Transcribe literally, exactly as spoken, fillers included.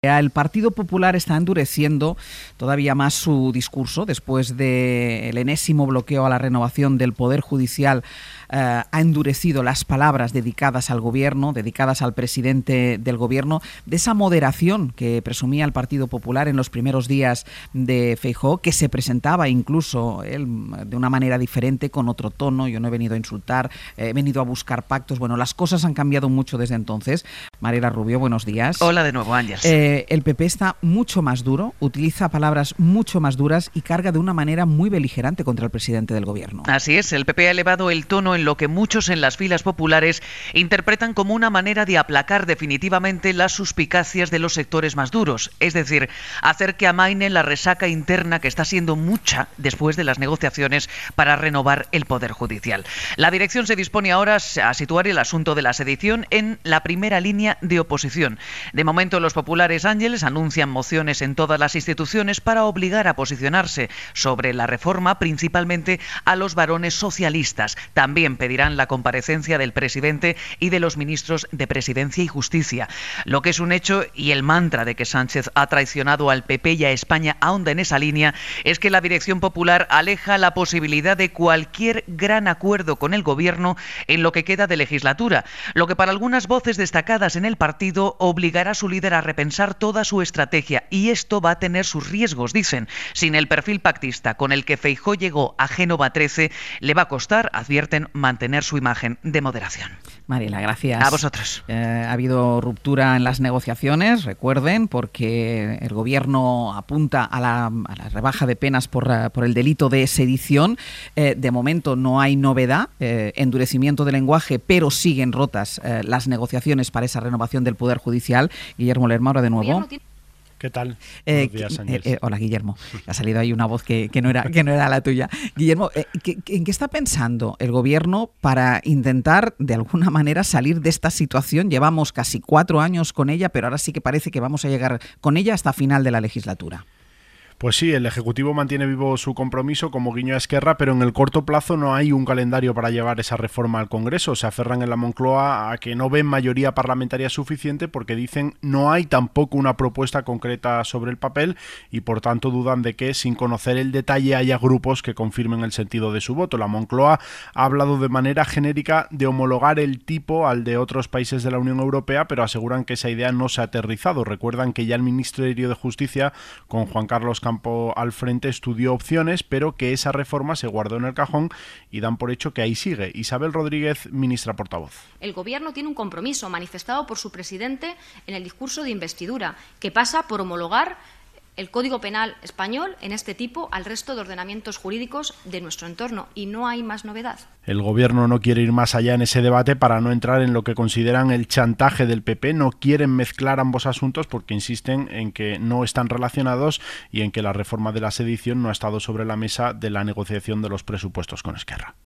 El Partido Popular está endureciendo todavía más su discurso después del enésimo bloqueo a la renovación del Poder Judicial. Eh, ha endurecido las palabras dedicadas al gobierno, dedicadas al presidente del gobierno, de esa moderación que presumía el Partido Popular en los primeros días de Feijóo, que se presentaba incluso él de una manera diferente, con otro tono. Yo no he venido a insultar, eh, he venido a buscar pactos. Bueno, las cosas han cambiado mucho desde entonces. Mariela Rubio, buenos días. Hola de nuevo, Ángeles. Eh, el P P está mucho más duro, utiliza palabras mucho más duras y carga de una manera muy beligerante contra el presidente del gobierno. Así es, el P P ha elevado el tono en lo que muchos en las filas populares interpretan como una manera de aplacar definitivamente las suspicacias de los sectores más duros, es decir, hacer que amaine la resaca interna que está siendo mucha después de las negociaciones para renovar el Poder Judicial. La dirección se dispone ahora a situar el asunto de la sedición en la primera línea de oposición. De momento, los populares Ángeles anuncian mociones en todas las instituciones para obligar a posicionarse sobre la reforma, principalmente a los varones socialistas. También pedirán la comparecencia del presidente y de los ministros de Presidencia y Justicia. Lo que es un hecho, y el mantra de que Sánchez ha traicionado al P P y a España ahonda en esa línea, es que la dirección popular aleja la posibilidad de cualquier gran acuerdo con el gobierno en lo que queda de legislatura, lo que para algunas voces destacadas en el partido obligará a su líder a repensar toda su estrategia, y esto va a tener sus riesgos, dicen. Sin el perfil pactista con el que Feijóo llegó a Génova trece, le va a costar, advierten, mantener su imagen de moderación. Mariela, gracias. A vosotros. Eh, ha habido ruptura en las negociaciones, recuerden, porque el gobierno apunta a la, a la rebaja de penas por, por el delito de sedición. Eh, de momento no hay novedad, eh, endurecimiento de lenguaje, pero siguen rotas eh, las negociaciones para esa renovación del Poder Judicial. Guillermo Lerma, ahora de nuevo. ¿Qué tal? Eh, Buenos días, eh, eh, hola, Guillermo. Ha salido ahí una voz que, que, no, era, que no era la tuya. Guillermo, eh, ¿qué, ¿en qué está pensando el gobierno para intentar, de alguna manera, salir de esta situación? Llevamos casi cuatro años con ella, pero ahora sí que parece que vamos a llegar con ella hasta final de la legislatura. Pues sí, el Ejecutivo mantiene vivo su compromiso como guiño a Esquerra, pero en el corto plazo no hay un calendario para llevar esa reforma al Congreso. Se aferran en la Moncloa a que no ven mayoría parlamentaria suficiente porque dicen no hay tampoco una propuesta concreta sobre el papel y por tanto dudan de que sin conocer el detalle haya grupos que confirmen el sentido de su voto. La Moncloa ha hablado de manera genérica de homologar el tipo al de otros países de la Unión Europea, pero aseguran que esa idea no se ha aterrizado. Recuerdan que ya el Ministerio de Justicia, con Juan Carlos Campo al frente, estudió opciones, pero que esa reforma se guardó en el cajón y dan por hecho que ahí sigue. Isabel Rodríguez, ministra portavoz. El Gobierno tiene un compromiso manifestado por su presidente en el discurso de investidura, que pasa por homologar el Código Penal español en este tipo al resto de ordenamientos jurídicos de nuestro entorno, y no hay más novedad. El Gobierno no quiere ir más allá en ese debate para no entrar en lo que consideran el chantaje del P P. No quieren mezclar ambos asuntos porque insisten en que no están relacionados y en que la reforma de la sedición no ha estado sobre la mesa de la negociación de los presupuestos con Esquerra.